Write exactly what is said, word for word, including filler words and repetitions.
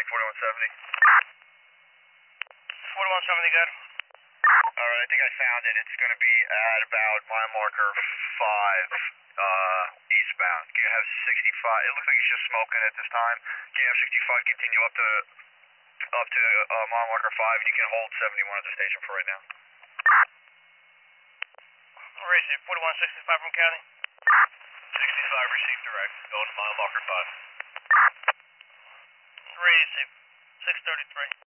forty-one seventy. forty-one seventy, good. Alright, I think I found it. It's going to be at about mile marker five, uh, eastbound. Can you have sixty-five? It looks like it's just smoking at this time. Can you have sixty-five continue up to, up to, uh, mile marker five, and you can hold seventy-one at the station for right now. Where is it? forty-one sixty-five from county? sixty-five received direct, going to mile marker five. Where is it? six thirty-three.